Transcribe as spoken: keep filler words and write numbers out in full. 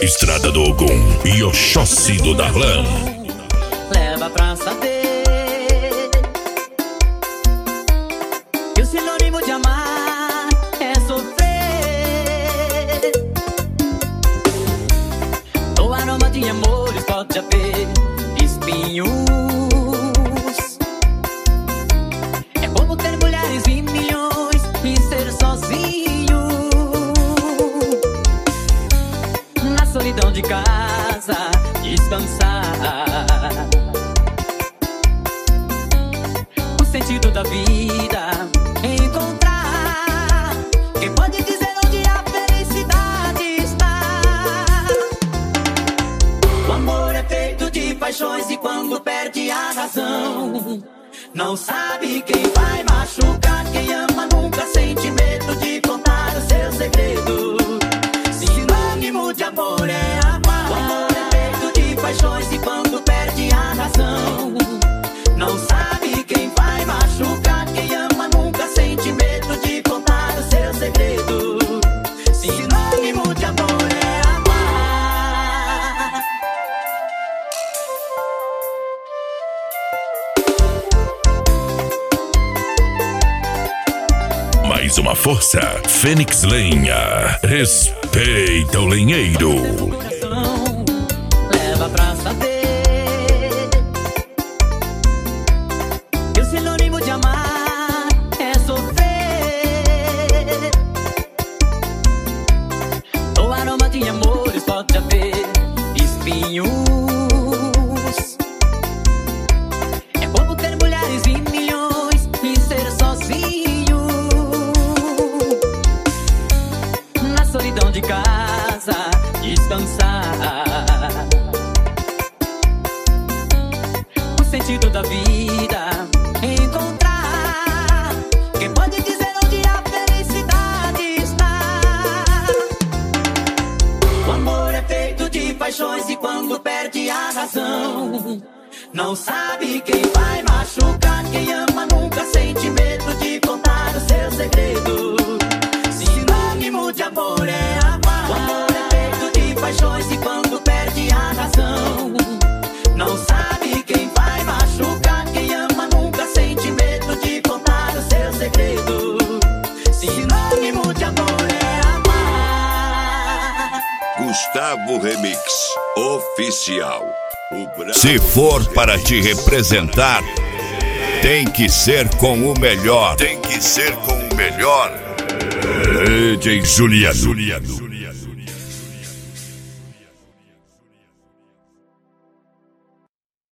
Estrada do Ogum e Oxóssi do Darlan. Leva pra saber que o sinônimo de amar é sofrer. O aroma de amores pode haver espinhos. É como ter mulheres e milhões e ser sozinho na solidão de casa, descansar. O sentido da vida, encontrar. Quem pode dizer onde a felicidade está? O amor é feito de paixões e quando perde a razão, não sabe quem vai machucar. Quem ama nunca sente medo de contar o seu segredo. Sinônimo de amor é amar. O amor é feito de paixões e quando perde a razão, não sabe quem vai machucar. Quem ama nunca sente medo de contar o seu segredo. Sinônimo de amor é amar. Mais uma força, Fênix Lenha. Respeita o lenheiro. Leva pra saber que o sinônimo de amar é sofrer. O aroma de amores pode haver espinhos. É como ter mulheres e milhões e ser sozinho na solidão de casa, descansar. O sentido da vida, encontrar. Quem pode dizer onde a felicidade está? O amor é feito de paixões e quando perde a razão, não sabe quem vai machucar. Quem ama nunca sente medo de contar o seu segredo. Sinônimo de amor é amar. O amor é feito de paixões e quando perde a razão, não sabe quem vai machucar. Quem ama nunca sente medo de contar o seu segredo. Sinônimo de amor é amar. Gustavo Remix Oficial. O Bravo. Se for para te representar, tem que ser com o melhor. Tem que ser com o melhor. D J Juliano.